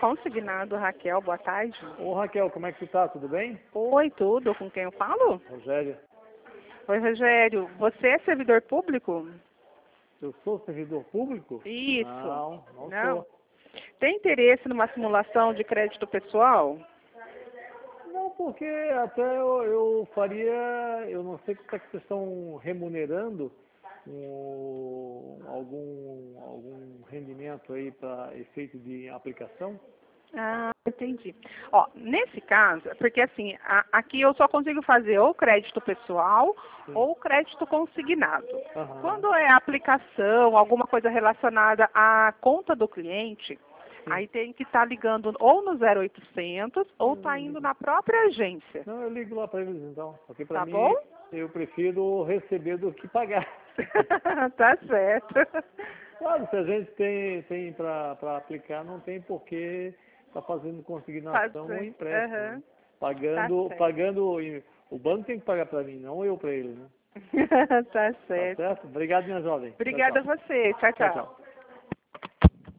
Consignado, Raquel, boa tarde. Ô Raquel, como é que tu tá? Tudo bem? Oi, tudo. Com quem eu falo? Rogério. Oi, Rogério. Você é servidor público? Eu sou servidor público? Isso. Não Não? sou. Tem interesse numa simulação de crédito pessoal? Não, porque até eu faria, eu não sei quanto é que vocês estão remunerando algum rendimento aí para efeito de aplicação. Ah, entendi. Ó, nesse caso, porque assim, aqui eu só consigo fazer ou crédito pessoal Sim. ou crédito consignado. Aham. Quando é aplicação, alguma coisa relacionada à conta do cliente, Sim. aí tem que estar ligando ou no 0800 ou tá indo na própria agência. Não, eu ligo lá para eles então, porque para Tá mim bom? eu prefiro receber do que pagar. Tá certo. Claro, se a gente tem para aplicar, não tem por que estar fazendo consignação ou empréstimo. Aham. Né? Pagando, certo. o banco tem que pagar para mim, não eu para ele, né? Tá Tá certo. certo? Obrigado, minha jovem. Obrigada a Tchau, você. Tchau, tchau. tchau. Tchau.